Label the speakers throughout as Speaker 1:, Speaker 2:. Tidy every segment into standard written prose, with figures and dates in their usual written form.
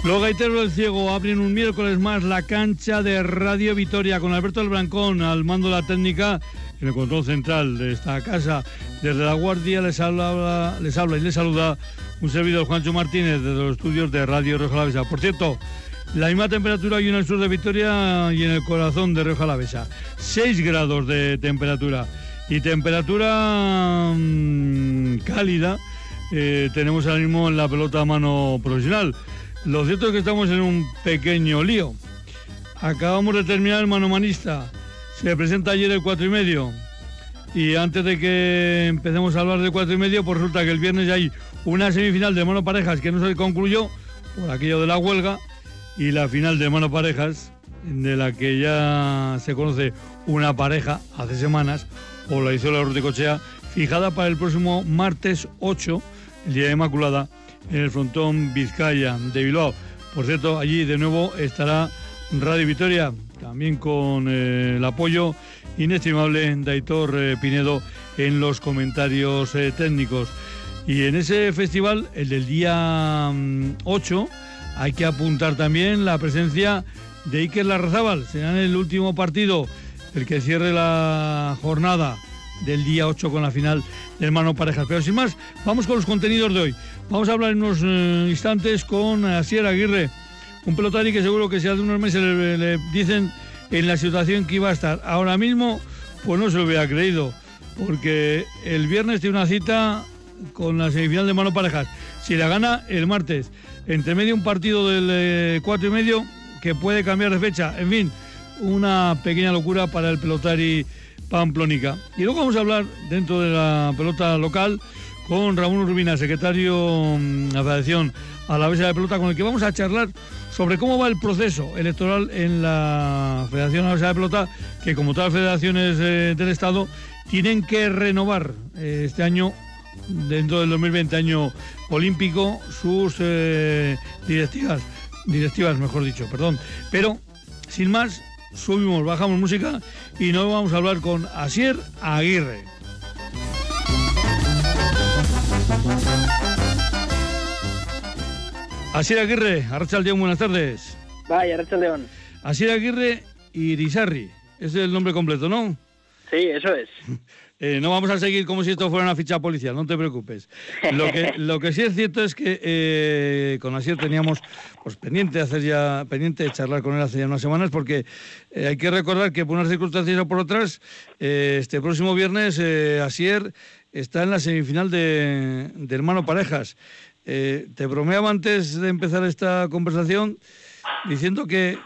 Speaker 1: Los Gaiteros del Ciego abren un miércoles más la cancha de Radio Vitoria con Alberto del Brancón al mando de la técnica en el control central de esta casa. Desde La Guardia les habla y les saluda un servidor, Juancho Martínez, desde los estudios de Radio Rioja Alavesa. Por cierto, la misma temperatura hoy en el sur de Vitoria y en el corazón de Rioja Alavesa. 6 grados de temperatura. Y temperatura cálida tenemos ahora mismo en la pelota a mano profesional. Lo cierto es que estamos en un pequeño lío. Acabamos de terminar el manomanista. Se presenta ayer el 4:30. Y antes de que empecemos a hablar de 4:30, pues resulta que el viernes ya hay una semifinal de mano parejas que no se concluyó por aquello de la huelga, y la final de mano parejas, de la que ya se conoce una pareja hace semanas, o la hizo la Urticochea, fijada para el próximo martes 8, el día de Inmaculada, en el frontón Vizcaya de Bilbao. Por cierto, allí de nuevo estará Radio Vitoria, también con el apoyo inestimable de Aitor Pinedo en los comentarios técnicos. Y en ese festival, el del día 8, hay que apuntar también la presencia de Iker Larrazábal. Será en el último partido el que cierre la jornada del día 8 con la final del mano parejas. Pero sin más, vamos con los contenidos de hoy. Vamos a hablar en unos instantes con Asier Aguirre, un pelotari que seguro que si hace unos meses le dicen en la situación que iba a estar ahora mismo, pues no se lo hubiera creído, porque el viernes tiene una cita con la semifinal de mano parejas. Si la gana el martes, entre medio un partido del 4:30 que puede cambiar de fecha. En fin, una pequeña locura para el pelotari pamplónica. Y luego vamos a hablar dentro de la pelota local con Ramón Urbina, secretario de la Federación Alavesa de Pelota, con el que vamos a charlar sobre cómo va el proceso electoral en la Federación Alavesa de Pelota, que como todas las federaciones del Estado tienen que renovar este año, dentro del 2020, año olímpico, sus directivas, mejor dicho, perdón. Pero, sin más, subimos, bajamos música y nos vamos a hablar con Asier Aguirre. Asier Aguirre, Arratsaldeon, buenas tardes.
Speaker 2: Vaya, Arratsaldeon.
Speaker 1: Asier Aguirre Irisarri, ese es el nombre completo, ¿no?
Speaker 2: Sí, eso es.
Speaker 1: No vamos a seguir como si esto fuera una ficha policial, no te preocupes. Lo que sí es cierto es que con Asier teníamos pues pendiente de charlar con él hace ya unas semanas, porque hay que recordar que por unas circunstancias o por otras, este próximo viernes Asier está en la semifinal del mano parejas. Te bromeaba antes de empezar esta conversación diciendo que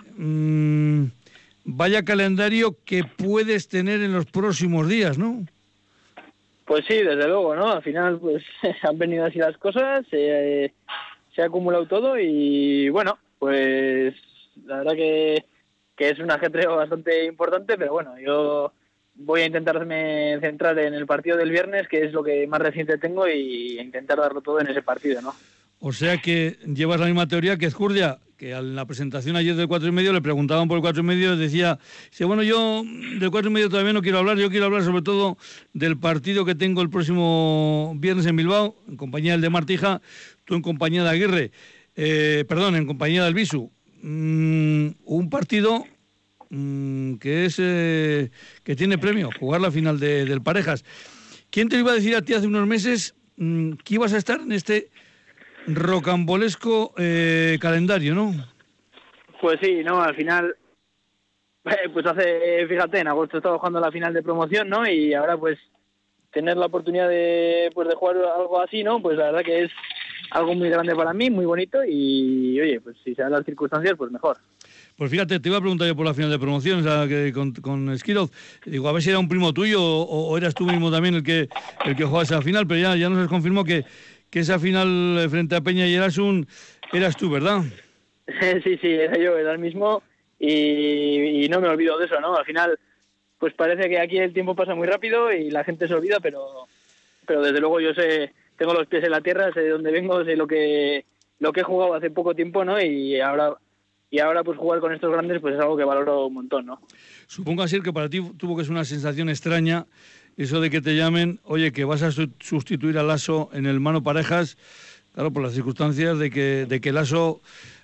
Speaker 1: vaya calendario que puedes tener en los próximos días, ¿no?
Speaker 2: Pues sí, desde luego, ¿no? Al final pues han venido así las cosas, se ha acumulado todo y bueno, pues la verdad que es un ajetreo bastante importante, pero bueno, yo voy a intentarme centrar en el partido del viernes, que es lo que más reciente tengo, y intentar darlo todo en ese partido, ¿no?
Speaker 1: O sea que llevas la misma teoría que Ezcurdia, que en la presentación ayer del 4:30 le preguntaban por el 4:30, decía, bueno, yo del 4:30 todavía no quiero hablar, yo quiero hablar sobre todo del partido que tengo el próximo viernes en Bilbao, en compañía del de Martija, tú en compañía de Aguirre, en compañía de Albisu. Un partido que tiene premio, jugar la final del parejas. ¿Quién te iba a decir a ti hace unos meses que ibas a estar en este rocambolesco calendario, no?
Speaker 2: Pues sí, no, al final, pues fíjate, en agosto estaba jugando la final de promoción, ¿no? Y ahora pues tener la oportunidad de jugar algo así, ¿no? Pues la verdad que es algo muy grande para mí, muy bonito, y oye, pues si se dan las circunstancias, pues mejor.
Speaker 1: Pues fíjate, te iba a preguntar yo por la final de promoción, o sea, que con Esquiroz, digo, a ver si era un primo tuyo o eras tú mismo también el que jugaba esa final, pero ya nos confirmó que esa final frente a Peña y Erasun eras tú, ¿verdad?
Speaker 2: Sí, era el mismo, y no me olvido de eso, ¿no? Al final, pues parece que aquí el tiempo pasa muy rápido y la gente se olvida, pero desde luego yo tengo los pies en la tierra, sé de dónde vengo, sé lo que he jugado hace poco tiempo, ¿no? Y ahora pues jugar con estos grandes pues es algo que valoro un montón, ¿no?
Speaker 1: Supongo, Asier, que para ti tuvo que ser una sensación extraña eso de que te llamen, oye, que vas a sustituir a Lasso en el mano parejas, claro, por las circunstancias de que Lasso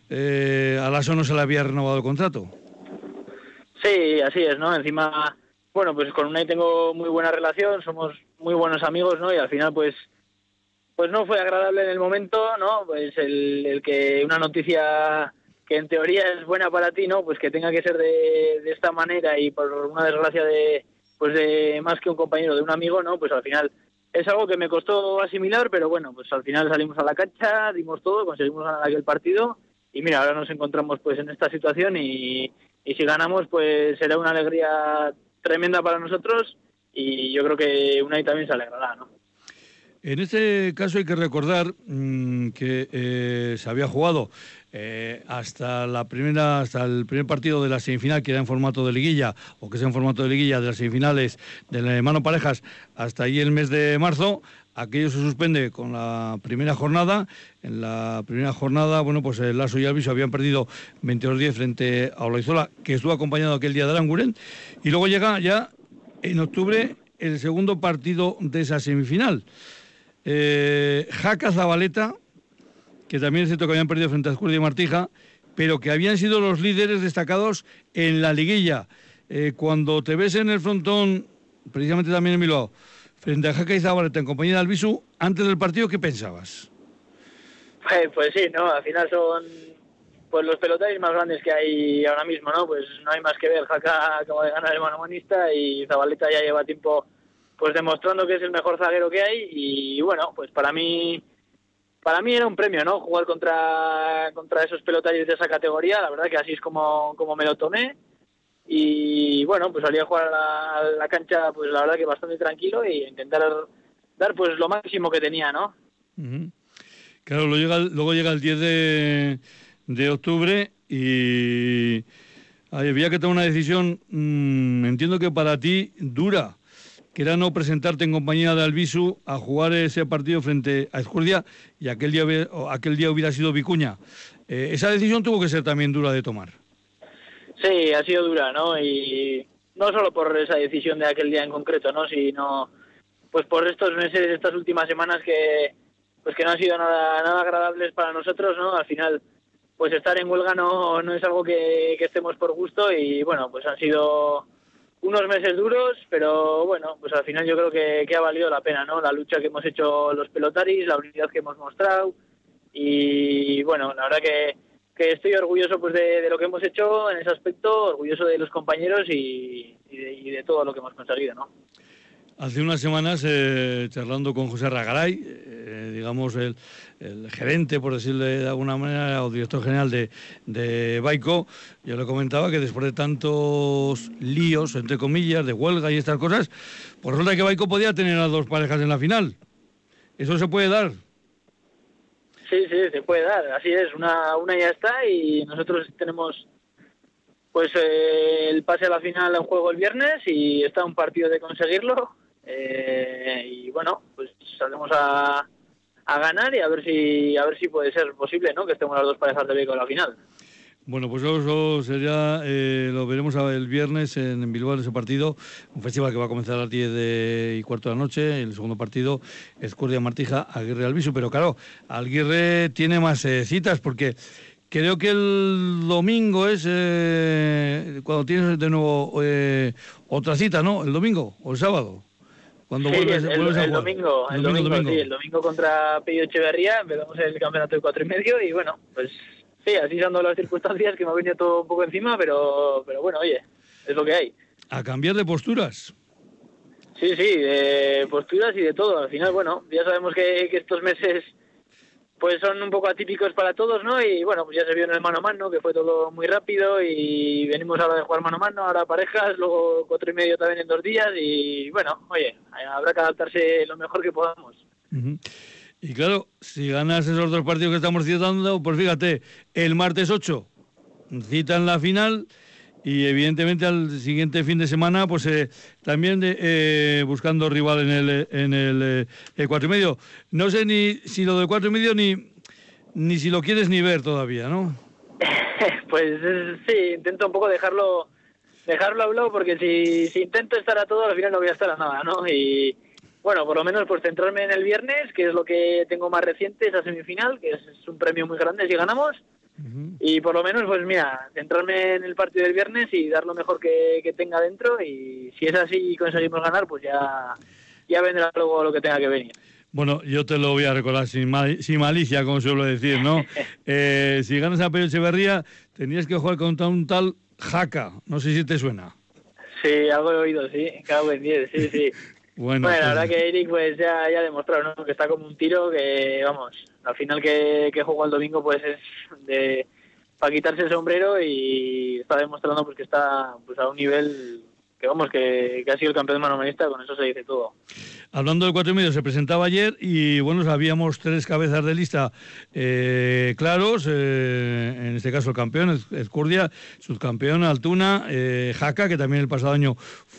Speaker 1: a Lasso no se le había renovado el contrato.
Speaker 2: Sí, así es, ¿no? Encima, bueno, pues con Unai tengo muy buena relación, somos muy buenos amigos, ¿no? Y al final, pues no fue agradable en el momento, ¿no? Pues el que una noticia que en teoría es buena para ti, ¿no? Pues que tenga que ser de esta manera y por una desgracia de más que un compañero, de un amigo, ¿no? Pues al final es algo que me costó asimilar, pero bueno, pues al final salimos a la cancha, dimos todo, conseguimos ganar aquel partido y mira, ahora nos encontramos pues en esta situación y si ganamos pues será una alegría tremenda para nosotros y yo creo que Unai también se alegrará, ¿no?
Speaker 1: En este caso hay que recordar que se había jugado hasta el primer partido de la semifinal, que era en formato de liguilla, o que es en formato de liguilla, de las semifinales de mano parejas, hasta ahí el mes de marzo. Aquello se suspende con la primera jornada. En la primera jornada, bueno, pues el Lasso y Alviso habían perdido 22-10 frente a Olaizola, que estuvo acompañado aquel día de Aranguren. Y luego llega ya en octubre el segundo partido de esa semifinal. Jaca Zabaleta, que también es cierto que habían perdido frente a Azcurdia y Martija, pero que habían sido los líderes destacados en la liguilla. Cuando te ves en el frontón, precisamente también en Bilbao, frente a Jaca y Zabaleta en compañía de Albisu, antes del partido, ¿qué pensabas?
Speaker 2: Pues sí, ¿no? Al final son pues los pelotaris más grandes que hay ahora mismo, ¿no? Pues no hay más que ver. Jaca acaba de ganar el manomanista y Zabaleta ya lleva tiempo pues demostrando que es el mejor zaguero que hay y bueno, pues para mí era un premio, ¿no? Jugar contra esos pelotaris de esa categoría, la verdad que así es como me lo tomé y bueno, pues salí a jugar a la cancha pues la verdad que bastante tranquilo y intentar dar pues lo máximo que tenía, ¿no?
Speaker 1: Uh-huh. Claro, luego llega el 10 de octubre y había que tomar una decisión, entiendo que para ti dura, que era no presentarte en compañía de Albisu a jugar ese partido frente a Ezcurdia y aquel día hubiera sido Vicuña. Esa decisión tuvo que ser también dura de tomar.
Speaker 2: Sí, ha sido dura, ¿no? Y no solo por esa decisión de aquel día en concreto, ¿no? Sino pues por estos meses, estas últimas semanas que no han sido nada agradables para nosotros, ¿no? Al final, pues estar en huelga no es algo que estemos por gusto y bueno, pues han sido unos meses duros, pero bueno, pues al final yo creo que ha valido la pena, ¿no? La lucha que hemos hecho los pelotaris, la unidad que hemos mostrado y bueno, la verdad que estoy orgulloso pues de lo que hemos hecho en ese aspecto, orgulloso de los compañeros y de todo lo que hemos conseguido, ¿no?
Speaker 1: Hace unas semanas, charlando con José Ragaray, digamos el gerente, por decirle de alguna manera, o director general de Baico, yo le comentaba que después de tantos líos, entre comillas, de huelga y estas cosas, pues resulta que Baico podía tener a dos parejas en la final. ¿Eso se puede dar?
Speaker 2: Sí, se puede dar, así es, una ya está y nosotros tenemos pues el pase a la final en juego el viernes y está un partido de conseguirlo. Y bueno, pues saldremos a ganar y a ver si puede ser posible, ¿no? Que estemos las dos parejas de Baico en la final.
Speaker 1: Bueno, pues eso sería, lo veremos el viernes en Bilbao, en ese partido, un festival que va a comenzar a las 10:15 de la noche, el segundo partido, Ezcurdia Martija, Aguirre Albisu, pero claro, Aguirre tiene más citas, porque creo que el domingo es cuando tienes de nuevo otra cita, ¿no? ¿El domingo o el sábado? Cuando
Speaker 2: sí,
Speaker 1: vuelves a jugar.
Speaker 2: El domingo. Sí, el domingo contra Pello Echeverría, empezamos el campeonato de 4,5 y bueno, pues sí, así son las circunstancias que me ha venido todo un poco encima, pero bueno, oye, es lo que hay.
Speaker 1: A cambiar de posturas.
Speaker 2: Sí, posturas y de todo. Al final, bueno, ya sabemos que estos meses pues son un poco atípicos para todos, ¿no? Y bueno, pues ya se vio en el mano a mano, que fue todo muy rápido y venimos ahora de jugar mano a mano, ahora parejas, luego 4,5 también en 2 días y bueno, oye, habrá que adaptarse lo mejor que podamos.
Speaker 1: Uh-huh. Y claro, si ganas esos dos partidos que estamos citando, pues fíjate, el martes 8 citan la final y evidentemente al siguiente fin de semana pues también buscando rival en el 4,5. No sé ni si lo del 4,5 ni si lo quieres ni ver todavía, ¿no?
Speaker 2: Pues sí, intento un poco dejarlo a un lado porque si intento estar a todo al final no voy a estar a nada, ¿no? Y bueno, por lo menos pues centrarme en el viernes, que es lo que tengo más reciente, esa semifinal, que es un premio muy grande si ganamos. y por lo menos, pues mira, centrarme en el partido del viernes y dar lo mejor que tenga dentro, y si es así y conseguimos ganar, pues ya vendrá luego lo que tenga que venir.
Speaker 1: Bueno, yo te lo voy a recordar sin malicia, como suelo decir, ¿no? Si ganas a Pello Echeverría, tenías que jugar contra un tal Jaca, no sé si te suena.
Speaker 2: Sí, algo he oído, sí, cago en 10, sí.
Speaker 1: Bueno,
Speaker 2: la verdad que Eric pues ya ha demostrado, ¿no?, que está como un tiro, que vamos, al final que jugó el domingo pues es para quitarse el sombrero, y está demostrando pues que está pues a un nivel que vamos, que ha sido el campeón manomanista, con eso se dice todo.
Speaker 1: Hablando del 4,5, se presentaba ayer y bueno, sabíamos 3 cabezas de lista claros, en este caso el campeón, Ezcurdia, subcampeón Altuna, Jaca, que también el pasado año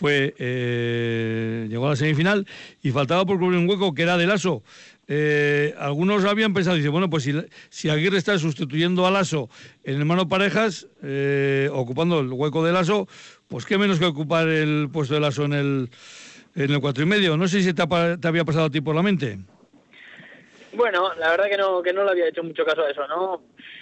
Speaker 1: llegó a la semifinal, y faltaba por cubrir un hueco que era de Lasso. Algunos habían pensado, dice, bueno, pues si Aguirre está sustituyendo a Lasso en el mano parejas, ocupando el hueco de Lasso, pues qué menos que ocupar el puesto de Lasso en el 4,5. No sé si te había pasado a ti por la mente.
Speaker 2: Bueno, la verdad que no le había hecho mucho caso a eso, ¿no?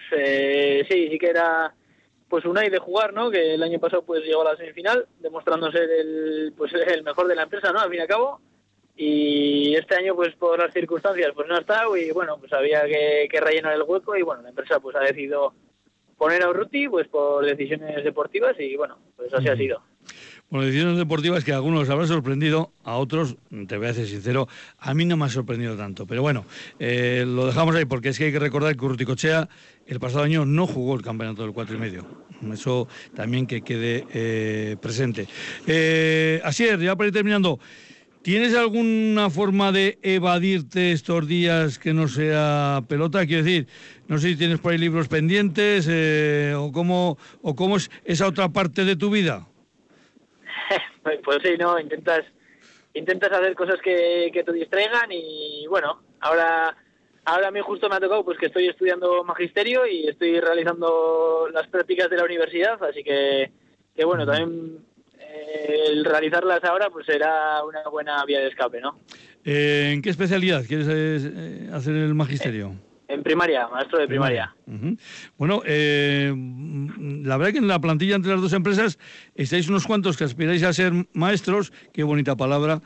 Speaker 2: Sí que era pues Unai de jugar, ¿no? Que el año pasado pues llegó a la semifinal, demostrando ser el mejor de la empresa, ¿no?, al fin y al cabo. Y este año pues por las circunstancias pues no ha estado, y bueno, pues había que rellenar el hueco, y bueno, la empresa pues ha decidido poner a Urruti pues por decisiones deportivas, y bueno, pues así ha sido.
Speaker 1: Bueno, decisiones deportivas que a algunos habrá sorprendido, a otros, te voy a ser sincero, a mí no me ha sorprendido tanto. Pero bueno, lo dejamos ahí, porque es que hay que recordar que Urruticoechea el pasado año no jugó el campeonato del 4,5. Eso también que quede presente. Asier, ya para ir terminando, ¿tienes alguna forma de evadirte estos días que no sea pelota? Quiero decir, no sé si tienes por ahí libros pendientes, o cómo es esa otra parte de tu vida.
Speaker 2: Pues sí, ¿no? Intentas hacer cosas que te distraigan, y bueno, ahora a mí justo me ha tocado pues que estoy estudiando magisterio y estoy realizando las prácticas de la universidad, así que bueno, también el realizarlas ahora pues será una buena vía de escape, ¿no?
Speaker 1: ¿En qué especialidad quieres hacer el magisterio?
Speaker 2: En primaria, maestro de primaria.
Speaker 1: Uh-huh. Bueno, la verdad que en la plantilla entre las dos empresas estáis unos cuantos que aspiráis a ser maestros, qué bonita palabra,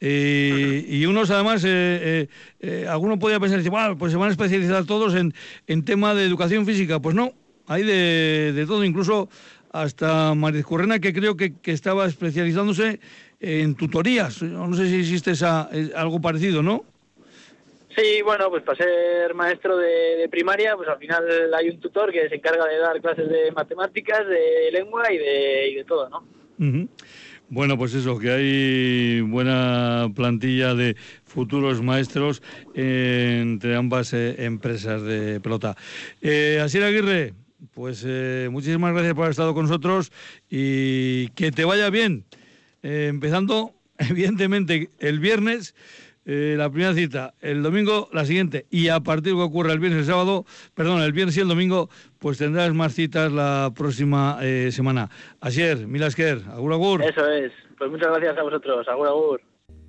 Speaker 1: y unos además, alguno podría pensar, bueno, pues se van a especializar todos en tema de educación física. Pues no, hay de todo, incluso hasta Mariz Currena, que creo que estaba especializándose en tutorías. No sé si existe algo parecido, ¿no?
Speaker 2: Sí, bueno, pues para ser maestro de primaria, pues al final hay un tutor que se encarga de dar clases de matemáticas, de lengua y de todo, ¿no?
Speaker 1: Uh-huh. Bueno, pues eso, que hay buena plantilla de futuros maestros entre ambas empresas de pelota. Asier Aguirre, pues muchísimas gracias por haber estado con nosotros, y que te vaya bien. Empezando, evidentemente, el viernes, la primera cita, el domingo la siguiente, y a partir de que ocurra el viernes el viernes y el domingo, pues tendrás más citas la próxima semana. Asier, mil esker, agur agur.
Speaker 2: Eso es, pues muchas gracias a vosotros, agur agur.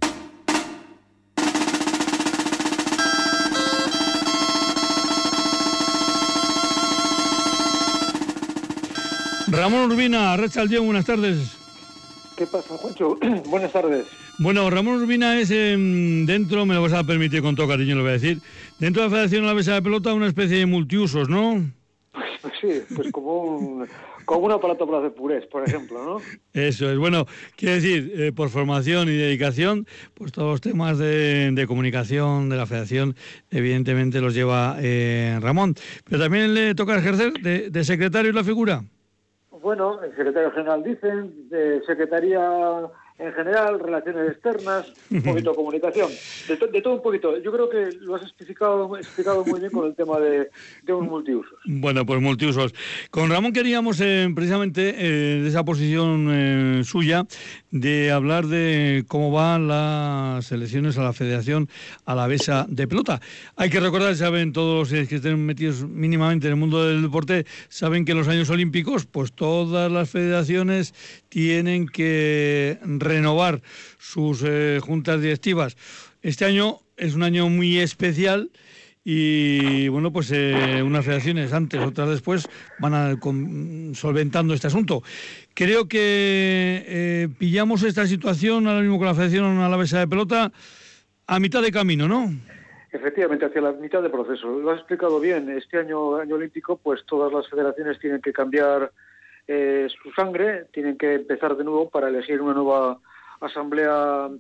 Speaker 1: Ramón Urbina, Arratsaldeon, buenas tardes.
Speaker 3: ¿Qué pasa, Juancho? Buenas tardes.
Speaker 1: Bueno, Ramón Urbina es dentro, me lo vas a permitir con todo cariño, lo voy a decir, dentro de la Federación Alavesa de Pelota, una especie de multiusos, ¿no?
Speaker 3: Pues sí, pues como un aparato para hacer purés, por ejemplo, ¿no?
Speaker 1: Eso es, bueno, quiero decir, por formación y dedicación, pues todos los temas de comunicación de la Federación, evidentemente los lleva Ramón, pero también le toca ejercer de secretario, ¿es la figura?
Speaker 3: Bueno, el secretario general dicen, de secretaría en general, relaciones externas, un poquito de comunicación, de todo un poquito. Yo creo que lo has explicado muy bien con el tema de un multiusos.
Speaker 1: Bueno, pues multiusos. Con Ramón queríamos precisamente de esa posición suya, de hablar de cómo van las elecciones a la Federación Alavesa de Pelota. Hay que recordar, saben todos los que estén metidos mínimamente en el mundo del deporte, saben que en los años olímpicos, pues todas las federaciones tienen que renovar sus juntas directivas. Este año es un año muy especial y bueno, pues unas federaciones antes, otras después van solventando este asunto. Creo que pillamos esta situación ahora mismo con la Federación Alavesa de Pelota a mitad de camino, ¿no?
Speaker 3: Efectivamente, hacia la mitad del proceso. Lo has explicado bien. Este año olímpico, pues todas las federaciones tienen que cambiar su sangre, tienen que empezar de nuevo para elegir una nueva asamblea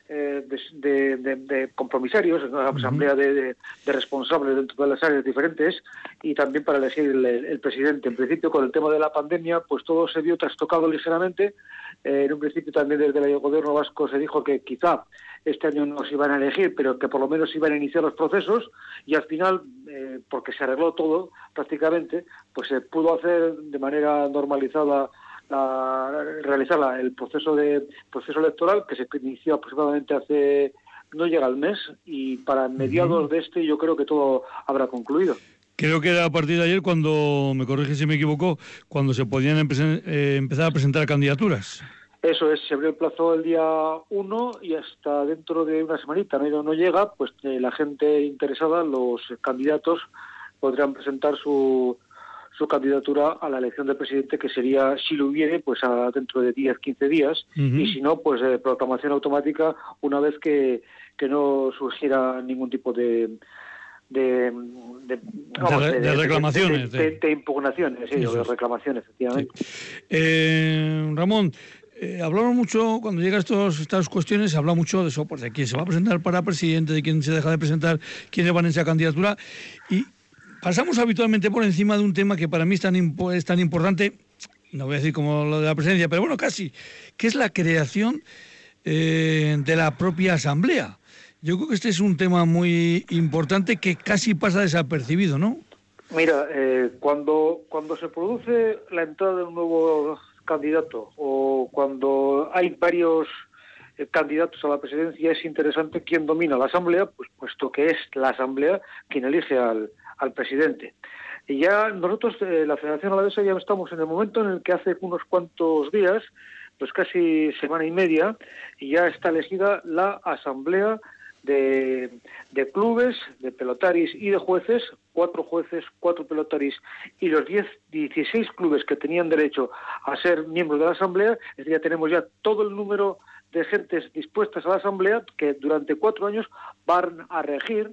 Speaker 3: de compromisarios, una asamblea de responsables dentro de las áreas diferentes, y también para elegir el presidente. En principio, con el tema de la pandemia, pues todo se vio trastocado ligeramente. En un principio también desde el gobierno vasco se dijo que quizá este año no se iban a elegir, pero que por lo menos iban a iniciar los procesos, y al final, porque se arregló todo prácticamente, pues se pudo hacer de manera normalizada realizar el proceso electoral, que se inició aproximadamente hace, no llega al mes, y para mediados de yo creo que todo habrá concluido.
Speaker 1: Creo que era a partir de ayer cuando, me corrige si me equivoco, cuando se podían empezar a presentar candidaturas.
Speaker 3: Eso es, se abrió el plazo el día 1 y hasta dentro de una semanita no llega, pues la gente interesada, los candidatos, podrán presentar su candidatura a la elección del presidente, que sería, si lo hubiere, pues dentro de 10-15 días, y si no, pues proclamación automática una vez que no surgiera ningún tipo de reclamaciones. De impugnaciones, sí, de reclamaciones, efectivamente.
Speaker 1: Sí. Ramón, hablamos mucho, cuando llegan estas cuestiones, se habla mucho de eso, pues de quién se va a presentar para presidente, de quién se deja de presentar, quiénes van en esa candidatura, y pasamos habitualmente por encima de un tema que para mí es tan importante, no voy a decir como lo de la presidencia, pero bueno, casi, que es la creación de la propia asamblea. Yo creo que este es un tema muy importante que casi pasa desapercibido, ¿no?
Speaker 3: Mira, cuando se produce la entrada de un nuevo candidato o cuando hay varios candidatos a la presidencia, es interesante quién domina la asamblea, pues puesto que es la asamblea quien elige al presidente. Y ya nosotros, la Federación Alavesa, ya estamos en el momento en el que hace unos cuantos días, pues casi semana y media, y ya está elegida la asamblea de clubes, de pelotaris y de jueces, 4 jueces, 4 pelotaris y los 16 clubes que tenían derecho a ser miembros de la asamblea. Es decir, ya tenemos ya todo el número de gentes dispuestas a la asamblea que durante 4 años van a regir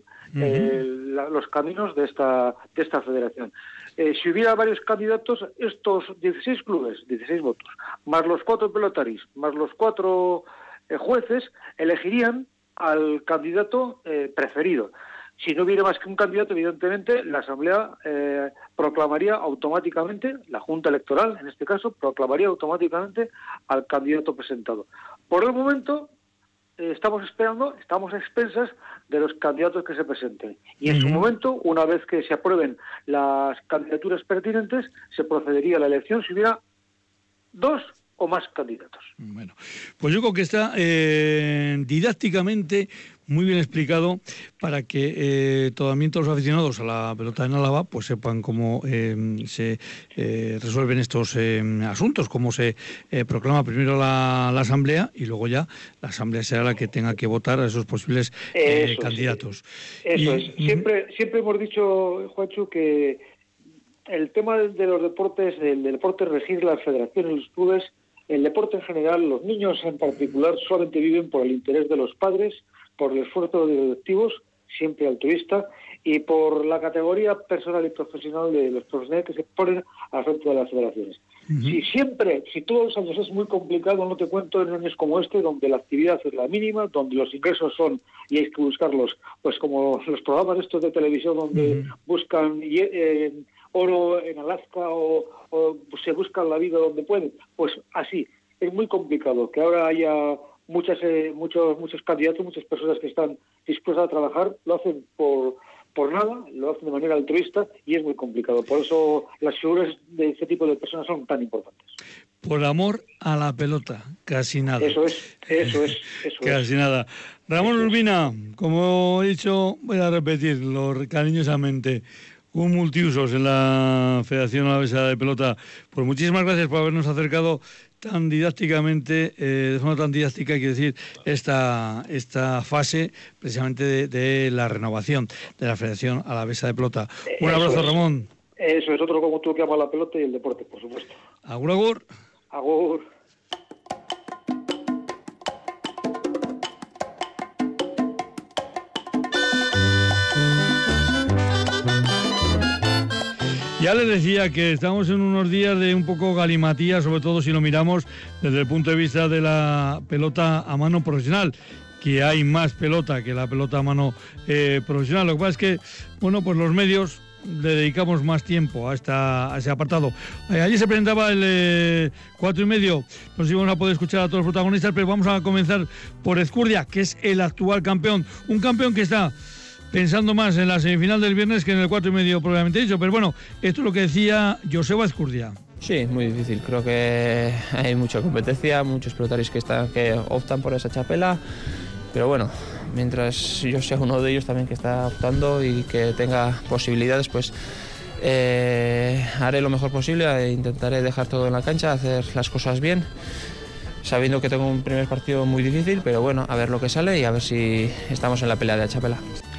Speaker 3: los caminos de esta federación. Si hubiera varios candidatos, estos 16 clubes, 16 votos, más los 4 pelotaris, más los 4 jueces, elegirían al candidato preferido. Si no hubiera más que un candidato, evidentemente, la Asamblea proclamaría automáticamente, la Junta Electoral, en este caso, proclamaría automáticamente al candidato presentado. Por el momento, estamos a expensas de los candidatos que se presenten. Y en su momento, una vez que se aprueben las candidaturas pertinentes, se procedería a la elección si hubiera 2 o más candidatos.
Speaker 1: Bueno, pues yo creo que está didácticamente muy bien explicado para que todos los aficionados a la pelota en Álava pues sepan cómo se resuelven estos asuntos, cómo se proclama primero la asamblea y luego ya la asamblea será la que tenga que votar a esos posibles candidatos.
Speaker 3: Sí. Eso es. Siempre hemos dicho, Juancho, que el tema de los deportes, del deporte regir las federaciones, los clubes, el deporte en general, los niños en particular, solamente viven por el interés de los padres, por el esfuerzo de los directivos, siempre altruista, y por la categoría personal y profesional de los profesionales que se ponen al frente de las federaciones. Si todos los años es muy complicado, no te cuento en años como este, donde la actividad es la mínima, donde los ingresos son, y hay que buscarlos, pues como los programas estos de televisión donde buscan oro en Alaska o se buscan la vida donde pueden, pues así, es muy complicado que ahora haya muchos candidatos, muchas personas que están dispuestas a trabajar, lo hacen por nada, lo hacen de manera altruista y es muy complicado. Por eso las figuras de este tipo de personas son tan importantes.
Speaker 1: Por amor a la pelota, casi nada.
Speaker 3: Eso es.
Speaker 1: Casi nada. Ramón Urbina, como he dicho, voy a repetirlo cariñosamente, un multiusos en la Federación Alavesa de Pelota. Pues muchísimas gracias por habernos acercado tan didácticamente, de forma tan didáctica, hay que decir, esta fase precisamente de la renovación de la Federación Alavesa de Pelota. Un abrazo, Ramón.
Speaker 3: Eso es otro como tú que amas la pelota y el deporte, por supuesto.
Speaker 1: Agur, agur.
Speaker 3: Agur.
Speaker 1: Ya les decía que estamos en unos días de un poco galimatía, sobre todo si lo miramos desde el punto de vista de la pelota a mano profesional, que hay más pelota que la pelota a mano profesional. Lo que pasa es que, bueno, pues los medios le dedicamos más tiempo a ese apartado. Allí se presentaba el 4:30, no sé si vamos a poder escuchar a todos los protagonistas, pero vamos a comenzar por Ezcurdia, que es el actual campeón, un campeón que está pensando más en la semifinal del viernes que en el 4:30 probablemente dicho, pero bueno, esto es lo que decía Joseba Ezcurdia.
Speaker 4: Sí, muy difícil, creo que hay mucha competencia, muchos pelotarios que optan por esa chapela, pero bueno, mientras yo sea uno de ellos también que está optando y que tenga posibilidades, pues haré lo mejor posible e intentaré dejar todo en la cancha, hacer las cosas bien, sabiendo que tengo un primer partido muy difícil, pero bueno, a ver lo que sale y a ver si estamos en la pelea de la chapela.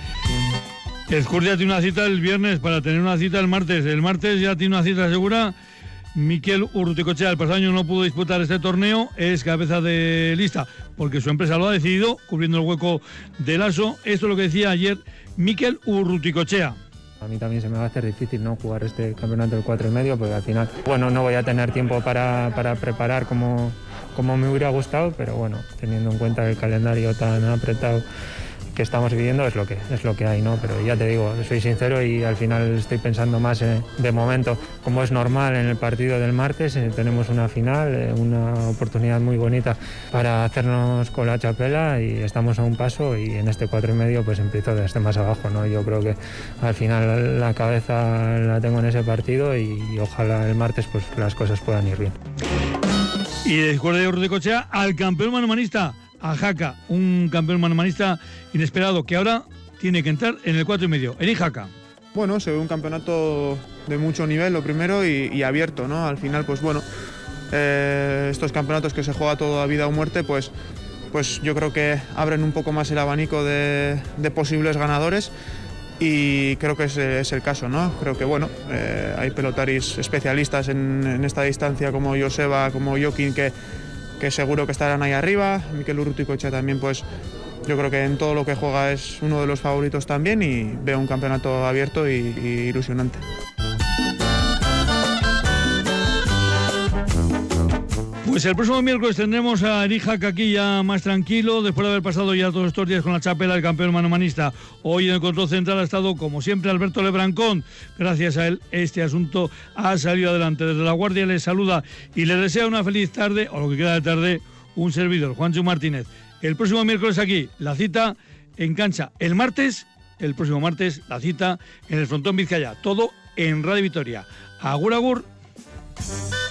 Speaker 1: Ezcurdia tiene una cita el viernes para tener una cita el martes. El martes ya tiene una cita segura. Mikel Urruticochea, el pasado año no pudo disputar este torneo, es cabeza de lista porque su empresa lo ha decidido, cubriendo el hueco del ASO. Esto es lo que decía ayer Mikel Urruticochea.
Speaker 5: A mí también se me va a hacer difícil, ¿no?, jugar este campeonato del 4:30, porque al final, bueno, no voy a tener tiempo para preparar como me hubiera gustado, pero bueno, teniendo en cuenta el calendario tan apretado que estamos viviendo es lo que hay, ¿no? Pero ya te digo, soy sincero y al final estoy pensando más de momento, como es normal en el partido del martes, tenemos una final, una oportunidad muy bonita para hacernos con la chapela y estamos a un paso, y en este 4:30 pues empiezo desde más abajo, ¿no? Yo creo que al final la cabeza la tengo en ese partido y ojalá el martes pues las cosas puedan ir bien.
Speaker 1: Y después de Urruticochea al campeón manomanista, a Jaca, un campeón manomanista inesperado que ahora tiene que entrar en el 4:30. Eri Jaca.
Speaker 6: Bueno, se ve un campeonato de mucho nivel, lo primero, y abierto, ¿no? Al final, pues bueno, estos campeonatos que se juega todo a vida o muerte, pues yo creo que abren un poco más el abanico de posibles ganadores, y creo que ese es el caso, ¿no? Creo que, bueno, hay pelotaris especialistas en esta distancia como Joseba, como Joaquín, que seguro que estarán ahí arriba. Mikel Urruticochea también, pues yo creo que en todo lo que juega es uno de los favoritos también, y veo un campeonato abierto y ilusionante.
Speaker 1: Pues el próximo miércoles tendremos a Eri Jaca aquí ya más tranquilo, después de haber pasado ya todos estos días con la chapela del campeón manomanista. Hoy en el control central ha estado, como siempre, Alberto Lebrancón. Gracias a él este asunto ha salido adelante. Desde La Guardia les saluda y les desea una feliz tarde, o lo que queda de tarde, un servidor, Juancho Martínez. El próximo miércoles aquí, la cita en cancha. El próximo martes, la cita en el Frontón Vizcaya. Todo en Radio Vitoria. Agur, agur.